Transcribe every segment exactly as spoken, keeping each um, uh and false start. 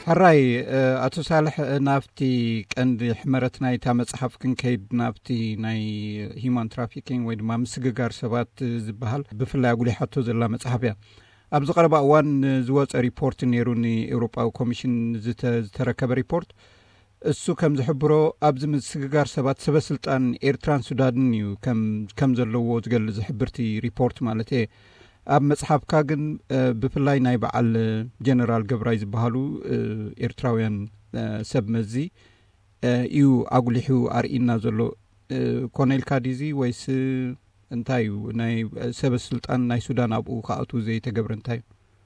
حراي أتو صالح نافتي كند حمرت ناي تا مصحف كنكيد نافتي ناي هيومن ترافيكينج ወይ ድማ ምስግጋር ሰባት ዝበሃል ብፍላይ ኣጉሊ ሓቶ ዘላ መጽሓፍ እያ ኣብዚ ቀረባ እዋን ዝወፀ ሪፖርት ነይሩኒ ኤውሮጳዊ ኮሚሽን ዝተረከበ ሪፖርት እሱ ከም ዝሕብሮ ኣብዚ ምስግጋር ሰባት ሰበስልጣን ኤርትራን ሱዳንን እዩ ከም ከም ዘለዎ ዝገልጽ ዝሕብርቲ ሪፖርት ማለት እዩ ኣብ መጽሓፍካ ግን ብፍላይ ናይ በዓል ጀነራል ገብራይ ዝበሃሉ ኤርትራውያን ሰብ መዚ እዩ ኣጉሊሑ ኣርኢና ዘሎ ኮኔል ካዲዚ ወይስ እንታይ እዩ ናይ ሰበስልጣን ናይ ሱዳን ኣብኡ ካኣቱ ዘይተገብረ እንታይ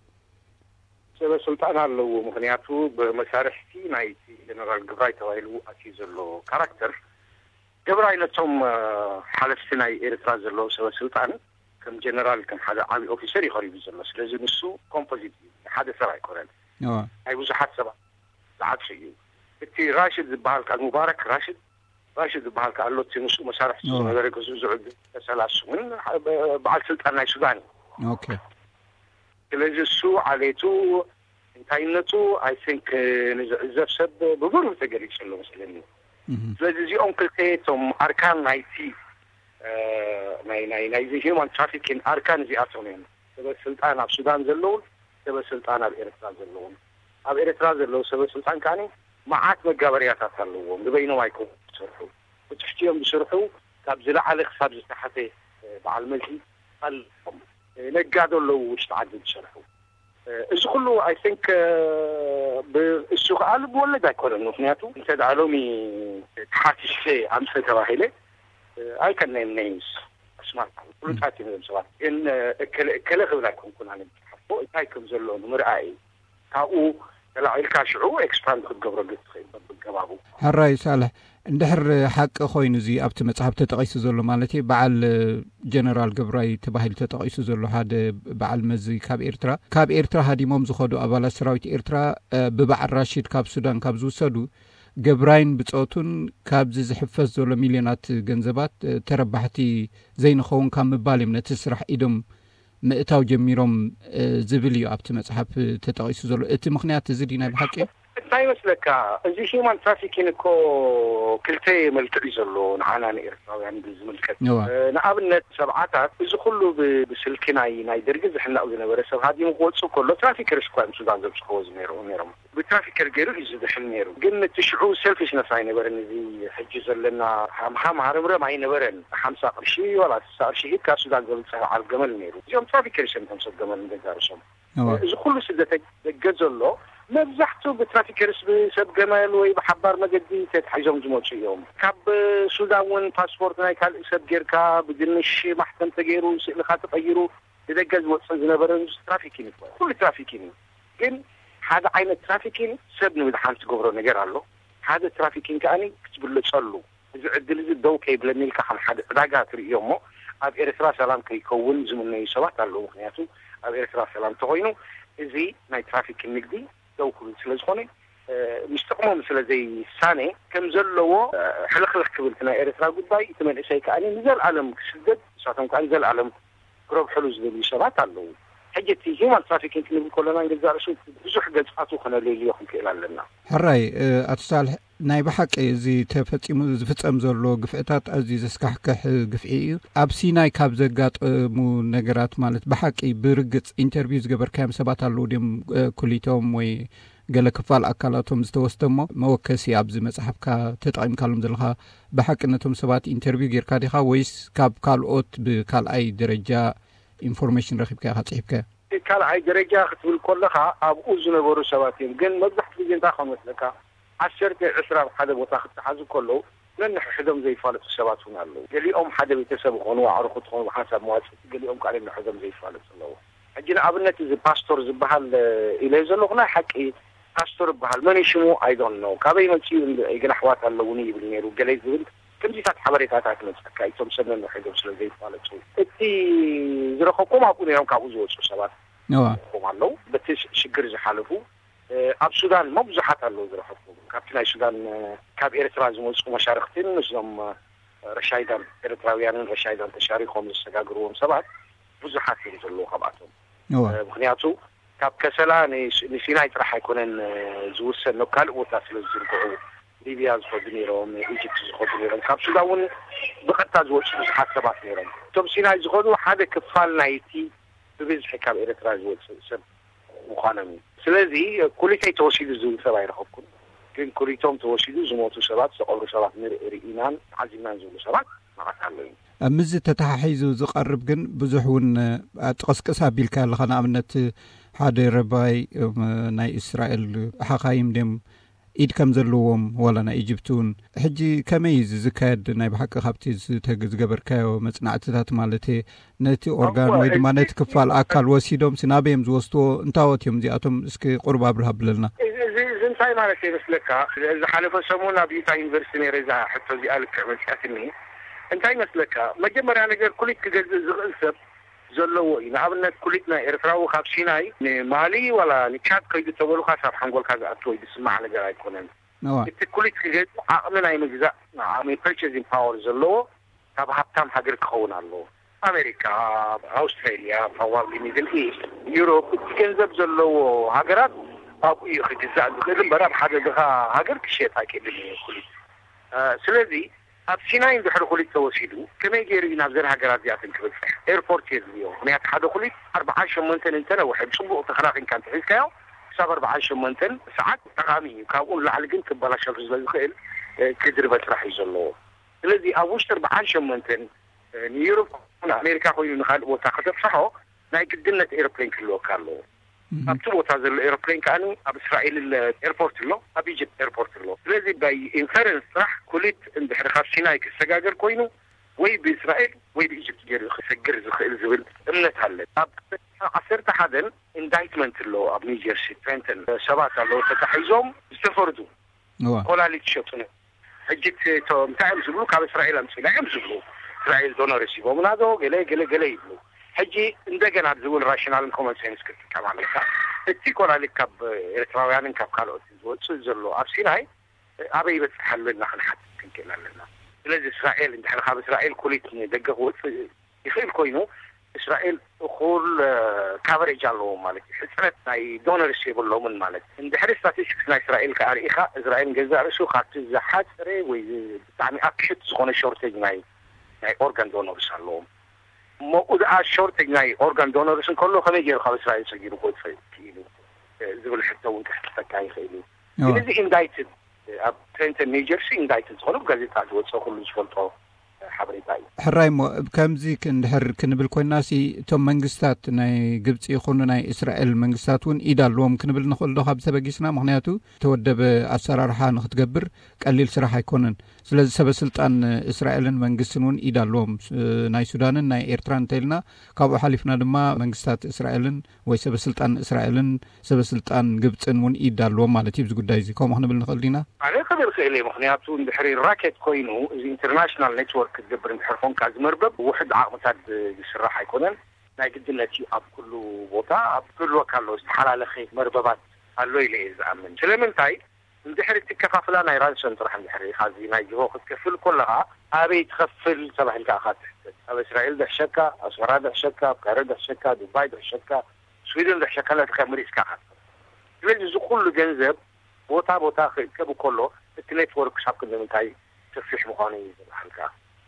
ሰበስልጣን ኣለዎ ምክንያቱ ብመሳርሕቲ ናይ ጀነራል ገብራይ ተባሂሉ ኣቲ ዘሎ ካራክተር ገብራይ ነቶም ሓለፍቲ ናይ ኤርትራ ዘሎ ሰበስልጣን كم جنرال كم حدا عامل أوفيسر يخرج بالزمن لازم نسو كومبوزيت حدا سرع يكون اه هاي وزحات سبع لعب شيء انتي راشد بحالك المبارك راشد راشد بحالك قال له تنسو مسارح سوسو هذا ركزو زعد تسلاسو من بعد سلطان السوداني اوكي لازم سو عليتو انتاينتو اي ثينك نزف سب بضر تقريش له مثلا لازم زي انكلتيتهم اركان نايتي ናይ ናይ ናይ ሂውማን ትራፊኪንግ ኣርካን እዚኣቶም እዮም ሰበስልጣን ኣብ ሱዳን ዘለውን ሰበስልጣን ኣብ ኤርትራ ዘለውን ኣብ ኤርትራ ዘለዉ ሰበስልጣን ካኒ መዓት መጋበርያታት ኣለዎም ንበይኖም ኣይኮኑ ዝሰርሑ ብትሕቲኦም ዝሰርሑ ካብ ዝለዓለ ክሳብ ዝተሓተ በዓል መዚ ኣለዎም ነጋዶ ኣለዉ ውሽጢ ዓዲ ዝሰርሑ እዚ ኩሉ ኣይ ቲንክ ብእሱ ከዓ ልብወለድ ኣይኮነን ምክንያቱ እንተደኣ ሎሚ ተሓቲሸ ኣምሰ ተባሂለ I can name names. اسمع كل تعطي من سواء إن كل كل خبركم كنا نحفظ تايكم زلون مرأي كاو لا الكاشعو إكسباند خد قبر قلت خير بالجوابه هالرأي صالح ندحر حق خوين زي أبت مصحف تتقيس زلو مالتي بعل جنرال قبراي تباهل تتقيس زلو هذا بعل مزي كاب إيرترا كاب إيرترا هادي موم زخدو أبالا سراويت إيرترا ببعل راشد كاب سودان كاب زو سدو قبراين بتصوتون كابز زحفز زولو مليونات جنزبات تربحتي زين خون كام مبالي من تسرح إدم مئتاو جميروم زبليو أبت مصحف تتقيسو زولو إتي مخنيات تزيدينا بحكي እንታይ ይመስለካ እዚ ሂውማን ትራፊኪንግ እኮ ክልተ መልክዕ ዘሎ ንዓና ንኤርትራውያን ብዝምልከት ንኣብነት ሰብዓታት እዚ ኩሉ ብስልኪ ናይ ናይ ደርጊ ዝሕናቕ ዝነበረ ሰብ ሃዲሙ ክወፁ ከሎ ትራፊከርስ እኳ እዮም ሱዳን ዘብፅሕዎ ዝነይሩ ነይሮም ብትራፊከር ገይሩ እዩ ዝድሕል ነይሩ ግን ትሽዑ ሰልፊሽነስ ኣይነበረን እዚ ሕጂ ዘለና ሃምሃም ሃርምረም ኣይነበረን ሓምሳ ቅርሺ ወላ ስሳ ቅርሺ ሂድካ ሱዳን ዘብፅሕ ዓል ገመል ነይሩ እዚኦም ትራፊከርስ እዮም ቶም ሰብ ገመል እንደጋርሶም እዚ ኩሉ ስደት ደገ ዘሎ مبزحتو بترافيكرس بسب جمال وي بحبار مجدي تتحيزهم زموتش يوم كاب سودان ون باسبورت ناي كال سب جيركا بدنش محكم تغيرو سئل خاطب غيرو يدجز وصل زنبرن ترافيكين كل ترافيكين كن هذا عين الترافيكين سب نو دحان تغبرو نجر الله هذا ترافيكين كاني كتبلو تصلو اذا عدل زي دو كيبل ميلكا خم حد داغات يومو اب ارترا سلام كيكون زمني سبات الله مخنياتو اب ارترا سلام تغينو ازي ناي ترافيكين نجدي دو كل سلسخوني مستقمو مثل زي الثاني كم زلوا حلخلخ كبلتنا إرترا قداي تمن إشي كأني نزل عالم كشدد ساعتهم كأن نزل عالم قرب حلوز ذي شبات علو حاجتي هيومن ترافيكينج نقول كلنا نجزار شو بزح قد فاتو خنا ليلي يوم كإلى لنا حراي أتصال ناي بحق زي تفتيمو زفتم زلوا قفعتات أزي زسكحكح قفعي أبسي ناي كاب زقات مو نجرات مالت بحق برقت انترفيوز قبر كام سبات علو ديم كليتهم وي قال كفال أكلاتهم زتوستمو موكسي أبز مصحفك تطعيم كلام زلها بحق إنتهم سبات انترفيو غير كاديها ويس كاب كال أوت بكال أي درجة information رخيبك هاتحبك كال أي درجة ختبل كلها أبو زنبورو سباتين جن مزحت في جنتا خمسلك عشرة عشرة حدا بتاخد تحازو كله لأن حدهم زي فالت السباتون الله قال لي أم حدا بيتسابق هنوا عرقتهم وحسب مواسط قال لي أم قالنا حدهم زي فالت الله أجينا قبلنا زي باستور زي بحال إلى زلقنا حكي باستور بحال ماني شمو I don't know كابي ماشي يجنا حوات اللوني بالنيرو قال لي زول كم جيت حبرت هاتك نفسك كايتهم سنن حدهم سل زي فالت تي زرخكم أقول يوم كابوزو سبات نوا كم الله بتش شجر زحلفو أب سودان ما بزحت الله زرخكم كابتن السودان كاب إرتراز موسكو مشاركتين نظام رشايدان إرتراويان رشايدان تشاركهم السجاجروهم سبات بزحت الله خباتهم نوا بخنياتو ካብ ከሰላ ንሲናይ ጥራሕ ኣይኮነን ዝውሰን ነው ካልእ ቦታ ስለዝርግዑ ሊብያ ዝኸዱ ነይሮም ኢጅፕት ዝኸዱ ነይሮም ካብ ሱዳን እውን ብቐጥታ ዝወፁ ብዙሓት ሰባት ነይሮም እቶም ሲናይ ዝኸዱ ሓደ ክፋል ናይቲ ብብዝሒ ካብ ኤርትራ ዝወፅእ ሰብ ምዃኖም ስለዚ ኩሊተይ ተወሲዱ ዝብል ሰብ ኣይረኸብኩን ግን ኩሊቶም ተወሲዱ ዝሞቱ ሰባት ዝቐብሩ ሰባት ንርኢናን ዓዚምናን ዝብሉ ሰባት ማዕት ኣለዩ ምዝ ተተሓሒዙ ዝቐርብ ግን ብዙሕ እውን ጥቕስቅስ ኣቢልካ ኣለኻ ንኣብነት ሓደ ረባይ ናይ እስራኤል ሓኻይም ደም ኢድ ከም ዘለዎም ወላ ናይ ኢጅፕት እውን ሕጂ ከመይ ዝካየድ ናይ ብሓቂ ካብቲ ዝገበርካዮ መፅናዕትታት ማለት ነቲ ኦርጋን ወይ ድማ ነቲ ክፋል ኣካል ወሲዶም ስናበዮም ዝወስድዎ እንታወት እዮም እዚኣቶም እስኪ ቁርብ ኣብርሃ ብለልና እዚ እንታይ ማለት ይመስለካ ዝሓለፈ ሰሙን ኣብ ዩታ ዩኒቨርሲቲ ነይረ እዛ ሕቶ እዚኣ ልክዕ መፅያትኒ እንታይ ይመስለካ መጀመርያ ነገር ኩሊት ክገዝእ ዝኽእል ሰብ ዘለዎ እዩ ንኣብነት ኩሊት ናይ ኤርትራዊ ካብ ሲናይ ንማሊ ወላ ንቻድ ከይዱ ተበሉካ ሳብ ሓንጎልካ ዝኣትወ ዝስማዕ ነገር ኣይኮነን እቲ ኩሊት ክገዝእ ዓቕሚ ናይ ምግዛእ ዓቕሚ ፐርቸዚንግ ፓወር ዘለዎ ካብ ሃብታም ሃገር ክኸውን ኣለዎ ኣሜሪካ ኣውስትራልያ ፕሮባብሊ ሚድል ኢስት ዩሮፕ እቲ ገንዘብ ዘለዎ ሃገራት ኣብኡ እዩ ክግዛእ ዝኽእል እምበር ኣብ ሓደ ድኻ ሃገር ክሸጥ ኣይክእልን ኩሊት ስለዚ ኣብ ሲናይ እንድሕሪ ኩሊት ተወሲዱ ከመይ ገይሩ እዩ ናብ ዘን ሃገራት እዚኣትን ክበፅሕ ኤርፖርት የድልዮ ምክንያቱ ሓደ ኩሊት ኣርባዓን ሸሞንተን እንተነውሐ ብፅቡቅ ተኸላኺንካ እንተሒዝካዮ ክሳብ ኣርባዓን ሸሞንተን ሰዓት ጠቃሚ እዩ ካብኡ ንላዕሊ ግን ክበላሸሉ ስለዝኽእል ክድርበ ጥራሕ እዩ ዘለዎ ስለዚ ኣብ ውሽጢ ኣርባዓን ሸሞንተን ንዩሮፕ ንኣሜሪካ ኮይኑ ንካልእ ቦታ ከተብፅሖ ናይ ግድነት ኤሮፕሌን ክህልወካ ኣለዎ ኣብቲ ቦታ ዘሎ ኤሮፕሌን ከዓኒ ኣብ እስራኤል ኤርፖርት ኣሎ ኣብ ኢጅፕት ኤርፖርት ኣሎ ስለዚ ባይ ኢንፈረንስ ጥራሕ ኩሊት እንድሕሪ ካብ ሲናይ ክሰጋገር ኮይኑ ወይ ብእስራኤል ወይ ብኢጅፕት ገይሩ ክሰግር ዝኽእል ዝብል እምነት ኣለ ኣብ ዓሰርተ ሓደን ኢንዳይትመንት ኣሎ ኣብ ኒውጀርሲ ትሬንተን ሰባት ኣለዉ ተታሒዞም ዝተፈርዱ ቆላሊት ሸጡ ሕጂት እንታይ እዮም ዝብሉ ካብ እስራኤል ኣምፅኢና እዮም ዝብሉ እስራኤል ዶኖር ረሲቦም ናዶ ገለ ገለ ገለ ይብሉ ሕጂ እንደገና ዝብል ራሽናልን ኮመን ሴንስ ክትጥቀም ኣለካ እቲ ቆላሊት ካብ ኤርትራውያንን ካብ ካልኦት ዝወፅእ ዘሎ ኣብ ሲናይ ኣበይ ይበፅሕ ኣሎ ኢልና ክንሓትት ክንክእል ኣለና ስለዚ እስራኤል እንድሕሪ ካብ እስራኤል ኩሊት ደገ ክወፅእ ይኽእል ኮይኑ እስራኤል እኹል ካቨሬጅ ኣለዎም ማለት እዩ ሕፅረት ናይ ዶነርስ የብሎምን ማለት እንድሕሪ ስታቲስቲክስ ናይ እስራኤል ከዓ ርኢኻ እስራኤል ገዛእ ርእሱ ካብቲ ዝሓፅረ ወይ ብጣዕሚ ኣክሽት ዝኾነ ሾርቴጅ ናይ ናይ ኦርጋን ዶነርስ ኣለዎም ሞኡድኣ ሾርቴጅ ናይ ኦርጋን ዶነርስ እንከሎ ከመይ ገይሩ ካብ እስራኤል ሰጊሩ ክወፅእ ክኢሉ ዝብል ሕቶ እውን ክሕተካ ይኽእል እዩ ስለዚ ኢንዳይትድ ኣብ ትሬንተን ኒውጀርሲ ኢንዳይትድ ዝኾኑ ብጋዜጣ ዝወፅእ ኩሉ ዝፈልጦ ሓበሬታ እዩ ሕራይ ሞ ከምዚ ክንድሕር ክንብል ኮይናሲ እቶም መንግስታት ናይ ግብፂ ይኹኑ ናይ እስራኤል መንግስታት እውን ኢድ ኣለዎም ክንብል ንኽእል ዶ ካብ ተበጊስና ምክንያቱ ተወደበ ኣሰራርሓ ንክትገብር ቀሊል ስራሕ ኣይኮነን ስለዚ ሰበስልጣን እስራኤልን መንግስትን እውን ኢድ ኣለዎም ናይ ሱዳንን ናይ ኤርትራን እንተኢልና ካብኡ ሓሊፍና ድማ መንግስታት እስራኤልን ወይ ሰበስልጣን እስራኤልን ሰበስልጣን ግብፅን እውን ኢድ ኣለዎም ማለት እዩ ብዚ እዚ ከምኡ ክንብል ንኽእል ዲና ኣነ ክብል ክእል እየ ምክንያቱ እንድሕሪ ራኬት ኮይኑ እዚ ኢንተርናሽናል ኔትወርክ ክትገብር እንድሕር ኮንካ ዝመርበብ ውሕድ ዓቕምታት ዝስራሕ ኣይኮነን ናይ ግድነት እዩ ኣብ ኩሉ ቦታ ኣብ ኩሉ ካሎ ዝተሓላለኸ መርበባት ኣሎ ኢለ እየ ዝኣምን ስለምንታይ እንድሕሪ ትከፋፍላ ናይ ራንሰን ጥራሕ እንድሕሪ ካዚ ናይ ጅሆ ክትከፍል ኮለኻ ኣበይ ትኸፍል ተባሂልካ ኢኻ ትሕተት ኣብ እስራኤል ደሕሸካ ኣስመራ ደሕሸካ ኣብ ካይሮ ደሕሸካ ዱባይ ደሕሸካ ስዊድን ደሕሸካ ነትከ ምሪፅካ ኢኻ ስለዚ እዚ ኩሉ ገንዘብ ቦታ ቦታ ክእከብ ከሎ እቲ ኔትወርክ ሳብ ክንምንታይ ሰፊሕ ምዃኑ እዩ ዝበሃልካ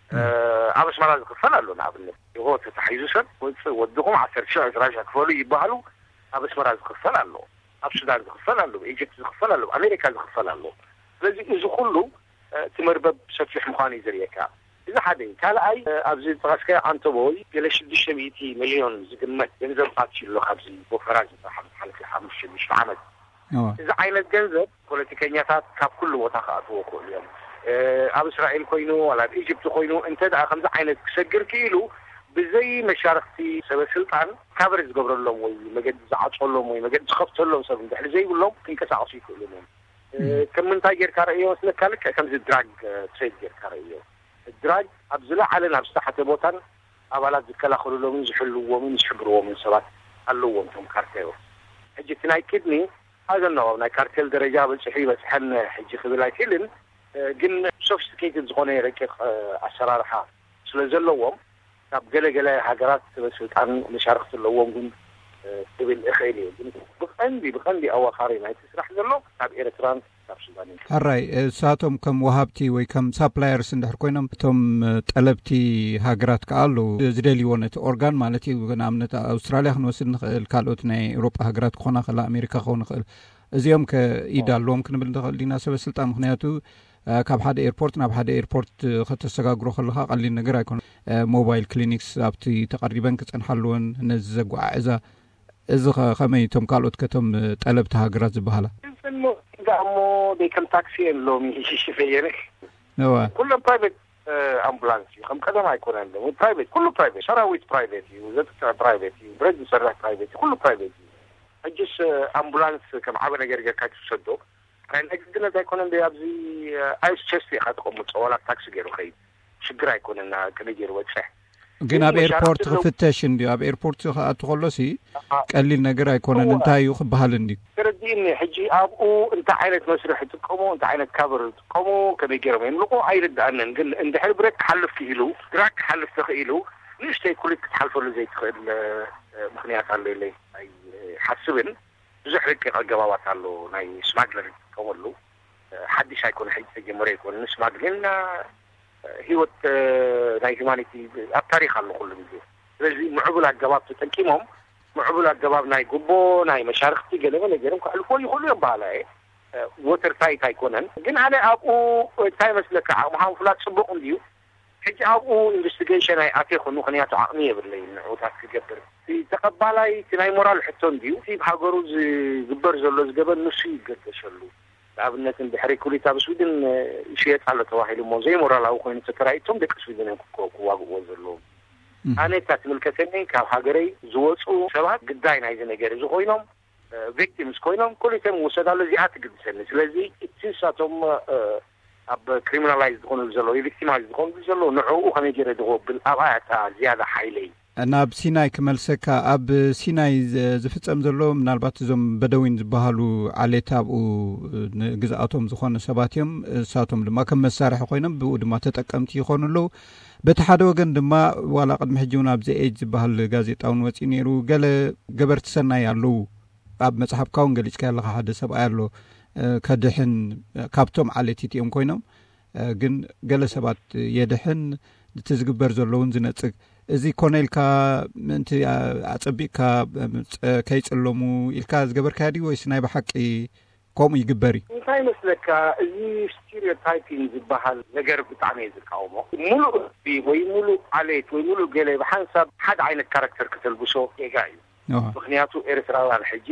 ኣብ ኣስመራ ዝኽፈል ኣሎ ንኣብነት ይሆ ተታሒዙ ሰብ ወፅእ ወድኹም ዓሰርተ ሺሕ ዕስራ ሺሕ ክፈሉ ይበሃሉ ኣብ ኣስመራ ዝኽፈል ኣሎ ኣብ ሱዳን ዝኽፈል ኣሎ ኢጅፕት ዝኽፈል ኣሎ ኣሜሪካ ዝኽፈል ኣሎ ስለዚ እዚ ኩሉ እቲ መርበብ ሰፊሕ ምዃኑ እዩ ዘርእየካ እዚ ሓደ ካልኣይ ኣብዚ ዝጠቐስከዮ ኣንቶቦይ ገለ ሽዱሽተ ሚእቲ ሚልዮን ዝግመት ገንዘብ ኣትሽሎ ካብዚ ወፈራ ዝሓለፈ ሓሙሽተ ሽዱሽተ ዓመት እዚ ዓይነት ገንዘብ ፖለቲከኛታት ካብ ኩሉ ቦታ ከኣትዎ ክእሉ እዮም ኣብ እስራኤል ኮይኑ ወላ ኣብ ኢጅፕት ኮይኑ እንተ ደኣ ከምዚ ዓይነት ክሰግር ክኢሉ ብዘይ መሻርክቲ ሰበስልጣን ካቨር ዝገብረሎም ወይ መገዲ ዝዓፀሎም ወይ መገዲ ዝኸፍተሎም ሰብ እንድሕሪ ዘይብሎም ክንቀሳቀሱ ይክእሉ እዮም ከም ምንታይ ጌርካ ርእዮ ስለካ ልክዕ ከምዚ ድራግ ትሬድ ጌርካ ርእዮ ድራግ ኣብ ዝለዓለ ናብ ዝተሓተ ቦታን ኣባላት ዝከላኸልሎምን ዝሕልዎምን ዝሕብርዎምን ሰባት ኣለዎም ቶም ካርቴል ሕጂ እቲ ናይ ኪድኒ ኣዘኖ ናይ ካርቴል ደረጃ በፅሒ በፅሐን ሕጂ ክብል ኣይክእልን ግን ሶፊስቲኬትድ ዝኾነ ረቂቕ ኣሰራርሓ ስለ ዘለዎም ካብ ገለገለ ሃገራት ሰበስልጣን መሻርክቲ ኣለዎም ግን سبيل إخيلي بقندي بقندي أواخري ما يتسرح له تاب إيرتران تاب سوداني هراي ساتهم كم وهابتي وي كم سابلايرز اندحر كوينم توم طلبتي هاجرات كالو زدلي ونت اورغان مالتي نامنت استراليا خنوسد نخل كالوت ناي اوروبا هاجرات كونا خلا امريكا خون خل ازيوم كايدالوم كنبل ندخل لينا سبسلطان مخنياتو ካብ ሓደ ኤርፖርት ናብ ሓደ ኤርፖርት ከተሰጋግሮ ከለኻ ቀሊል ነገር ኣይኮነ ሞባይል ክሊኒክስ ኣብቲ ተቀሪበን ክጸንሐሉን ነዚ ዘጓዓዛ እዚ ከመይ ቶም ካልኦት ከተም ጠለብቲ ሃገራት ዝበሃላ እንሞ ዳሞ ደከም ታክሲ የለውም ይሽፈየነ ነው ኩሉ ፕራይቬት አምቡላንስ ከም ቀደም አይኮነም ፕራይቬት ኩሉ ፕራይቬት ሰራዊት ፕራይቬት ዘት ፕራይቬት ብረድ ሰራዊት ፕራይቬት ኩሉ ፕራይቬት አጅስ አምቡላንስ ከም ዓበ ነገር ገካች ሰዶ أنا قلنا ذا يكون عندي أبزي عايز تشتري خاتكم متصورات تاكسي غير خير شجرة يكون إنها كنيجي روتشه. جينا بإيربورت فتشين دي أب إيربورت أتخلصي قال لي نجرا يكون ننتهي بحالندي. ترديني حجي أبو أنت عينك مسرح تقوموا أنت عينك كبر تقوموا كنيجي روين لقوا عيرد أنن قل أنت حلو بريك حلف كيلو دراك حلف تخيلو ليش تيكولك تحلفوا اللي زي تخيل مخنيات على اللي أي حسبن زحرك الجوابات على ناي سماجلر كملو حدش هيكون حد تجمعه يكون نسمع لنا هيوت ناي هيومانيتي التاريخ على كل بيجي لازم معقول الجواب تنكيمهم معقول الجواب ناي جبو ناي مشاركتي قالوا ولا جرم كل كل يقولوا يوم بالله ووتر تايت هيكونن جن على أبو تايمس لك عم فلات سبقهم ديو حتى أبو investigation هاي أتيخو نخنيات عقنية بالليل وتاك تقدر في تقبلاي تناي مورال حتون ديو في بحاجروز جبر زلوز جبل نسي قد شلو لابد أن بحري كلي تاب سويدن شيء على تواحد الموزي مورال أو كون تكرايتهم دك سويدن كوا وزلو أنا تاتمل كثيرين كحاجري زوجو شباب قداين عايزين يجري زخوينهم victims كوينهم كل شيء موسى ده الذي عاتق السنة الذي تنساتهم أب criminalized كونوا زلوا victimized كونوا زلوا نعو خم يجري دغوا بالأوقات زيادة حيلي ናብ ሲናይ ክመልሰካ ኣብ ሲናይ ዝፍጸም ዘሎ ምናልባት እዞም በደዊን ዝበሃሉ ዓሌታ ኣብኡ ንግዛኣቶም ዝኾነ ሰባት እዮም እሳቶም ድማ ከም መሳርሒ ኮይኖም ብኡ ድማ ተጠቀምቲ ይኾኑሉ በቲ ሓደ ወገን ድማ ዋላ ቅድሚ ሕጂ እውን ኣብ ዘኤጅ ዝበሃል ጋዜጣውን ወፂ ነይሩ ገለ ገበርቲ ሰናይ ኣለው ኣብ መጽሓፍካ እውን ገሊጽካ ያለኻ ሓደ ሰብኣይ ኣሎ ከድሕን ካብቶም ዓሌቲት እዮም ኮይኖም ግን ገለ ሰባት የድሕን ትዝግበር ዘለውን ዝነጽግ እዚ ኮኔልካ ምንት አጽቢካ ከይጽለሙ ኢልካ ዝገበርካ ዲ ወይስ ናይ በሐቂ ኮም ይግበሪ እንታይ መስለካ እዚ ስቴሪዮታይፒንግ ዝበሃል ነገር ብጣዕሚ ዝቃወሞ ሙሉ ወይ ሙሉ ዓሌት ወይ ሙሉ ገለ በሐንሳብ ሓደ ዓይነት ካራክተር ከተልብሶ የጋዩ ምክንያቱ ኤርትራውያን ሕጂ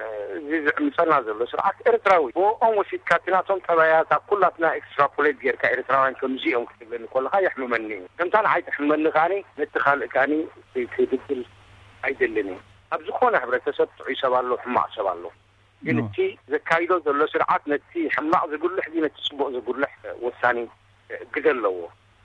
ዝምፀና ዘሎ ስርዓት ኤርትራዊ ብኦም ወሲድካ ትናቶም ጠባያት ኩላትና ኤክስትራፖሌት ጌርካ ኤርትራውያን ከምዚኦም ክትብለኒ ከለካ የሕምመኒ ከምታን ዓይት ሕምመኒ ካኒ ነቲ ካልእ ካኒ ትድግል ኣይደለኒ ኣብ ዝኾነ ሕብረተሰብ ጥዑይ ሰብ ኣሎ ሕማቕ ሰብ ኣሎ ግን እቲ ዘካይዶ ዘሎ ስርዓት ነቲ ሕማቕ ዝጉልሕ ዲ ነቲ ፅቡቕ ዝጉልሕ ወሳኒ ግደ ኣለዎ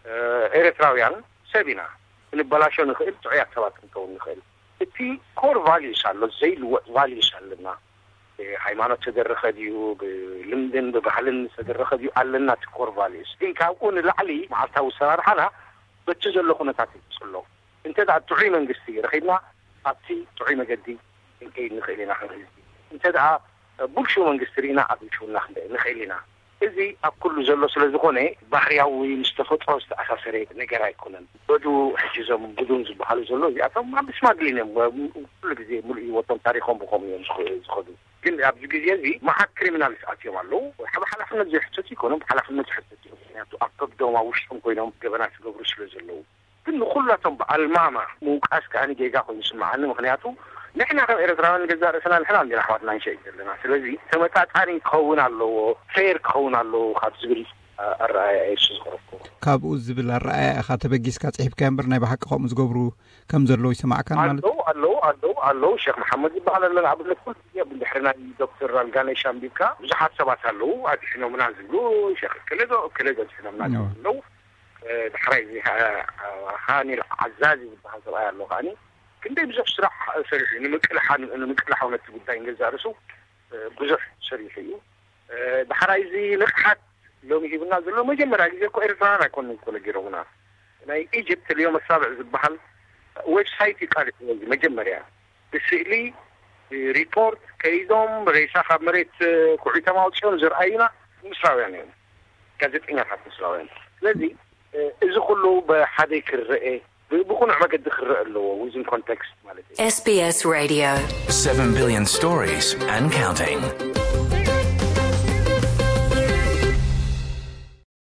ኤርትራውያን ሰቢና ክንበላሾ ንኽእል ጥዑያት ሰባት ክንከውን ንኽእል እቲ ኮር ቫልዩስ ኣሎ ዘይልወጥ ቫልዩስ ኣለና ሃይማኖት ተደረኸ ድዩ ብልምድን ብባህልን ተደረኸ ድዩ ኣለና እቲ ኮር ቫልዩስ ግን ካብኡ ንላዕሊ መዓልታዊ ሰራርሓና በቲ ዘሎ ኩነታት ይፅሎ እንተ ደኣ ጥዑይ መንግስቲ ረኺብና ኣብቲ ጥዑይ መገዲ ክንከይድ ንኽእል ኢና ክንህዝቢ እንተ ደኣ ቡልሹ መንግስቲ ርኢና ኣብ ብልሹና ንኽእል ኢና እዚ ኣብ ኩሉ ዘሎ ስለ ዝኾነ ባህርያዊ ምስ ተፈጥሮ ዝተኣሳሰረ ነገር ኣይኮነን ወዱ ሕጂዞም ቡዱን ዝበሃሉ ዘሎ እዚኣቶም ኣብ ስማግሊን እዮም ኩሉ ግዜ ሙሉእ ህይወቶም ታሪኾም ብኸም እዮም ዝኸዱ ግን ኣብዚ ግዜ እዚ መዓት ክሪሚናልስ ኣትዮም ኣለዉ ሓብ ሓላፍነት ዘይሕተት ይኮኖም ሓላፍነት ዝሕተት እዮም ምክንያቱ ኣብ ከብዶማ ውሽጦም ኮይኖም ገበና ዝገብሩ ስለ ዘለዉ ግን ንኩላቶም ብኣልማማ ምውቃስ ከኣኒ ጌጋ ኮይኑ ይስማዓኒ ምክንያቱ ንሕና ከም ኤርትራውያን ገዛ ርእስና ንሕና እንዲና ኣሕዋትና ንሸይ ዘለና ስለዚ ተመጣጣኒ ክኸውን ኣለዎ ፌር ክኸውን ኣለዎ ካብ ዝብል ኣረኣያ እሱ ዝኸረኩ ካብኡ ዝብል ኣረኣያ ኢኻ ተበጊስካ ፅሒፍካ እምበር ናይ ብሓቂ ከምኡ ዝገብሩ ከም ዘለዉ ይስማዕካን ማለት ኣለዉ ኣለዉ ኣለዉ ኣለዉ ሼክ መሓመድ ዝበሃል ኣለና ኣብነት ኩሉ ግዜ ብድሕሪ ናይ ዶክተር ኣልጋነሽ ኣንቢብካ ብዙሓት ሰባት ኣለዉ ኣድሕኖምና ዝብሉ ሼክ ክለዶ ክለዶ ኣድሕኖምና ዝብሉ ድሕራይ እዚ ሃኒል ዓዛዚ ዝበሃል ሰብኣይ ኣሎ ከዓኒ كندي بزح سرح سريح نمكلحان نمكلحان نتبدأ إنجاز عرسو بزح سريح يو بحرايزي لقحت لو يجيبنا زلوا ما جمر عايز يكون إيرتران يكون نقول جيرونا أنا إيجيبت اليوم السابع زبحل ويب سايت يقال ما جمر يعني ብስእሊ ሪፖርት ከይዶም ሬሳ ካብ መሬት ኩዒቶም አውፅኦም ዝረአዩና ምስራውያን እዮም ጋዜጠኛታት ምስራውያን ስለዚ እዚ ኩሉ ብሓደ ክርአ ብቁኑዕ መገዲ ክርአ ኣለዎ within context ማለት እዩ S B S Radio seven billion stories and counting